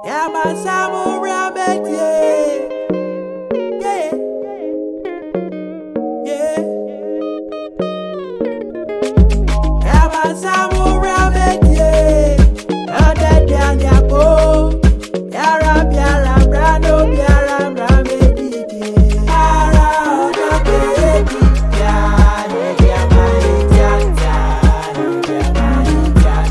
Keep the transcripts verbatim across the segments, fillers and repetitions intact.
Yeah, my Samu Rabbit, yeah. Yeah. Yeah. Yeah, my Samu Rabbit, yeah. Now that down ya go. Yeah, rap, yeah, rap, rap, yeah, rap, rap, yeah. Ah, rap, baby, yeah, yeah, yeah, my, yeah, yeah, yeah, my, yeah.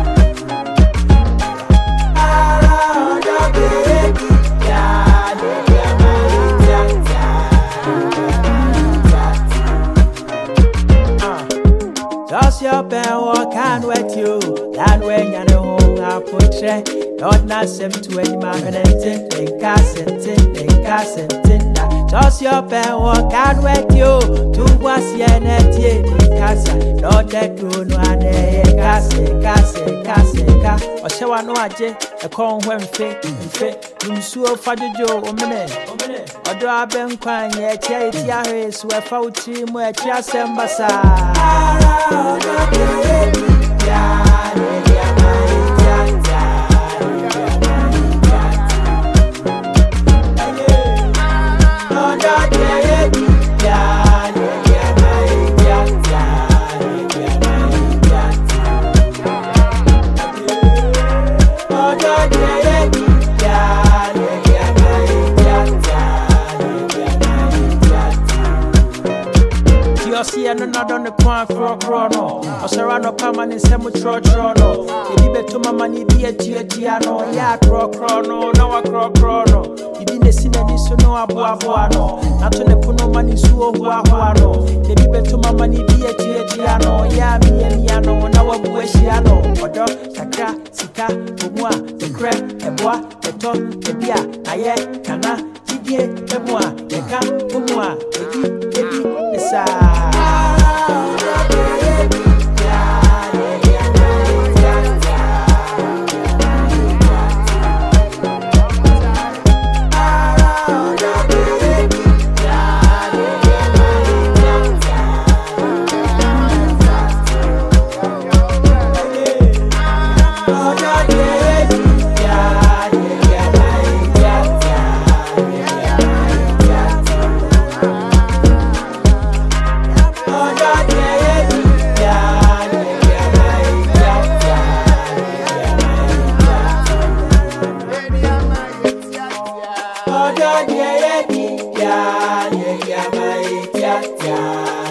Just your pen walk and wet you. That when you know I put you. Not not seem to any man and tin, tin, cassin, tin, tin, cassin, tin. Just your pen walk and wet you. Two was yenet ye, casa. Not that you know and a cassin, cassin, cassin, cas. Or shall I know a j, a corn when fit, and fit. You so for the joe, a minute, a minute. Or do I been crying yet? Yeah, it's where Fauci, where Chiasembasa. See another on the quan cro chrono. Or surround permanent cemetery chrono. You be to my money, be a tiano, ya cro chrono, no a cro chrono. You didn't see any so no abuano. Not on the puno money, so huano. You be to my money, be a tiano, ya me and yano, now a bueshiano. Or dog, saka, sika, umwa, the crab, the bois, the top, the bia, aye, cana, tidia, the moi, the cam, umwa, the baby, the sa. Yeah, yeah, yeah, yeah, yeah, yeah, yeah, yeah, yeah.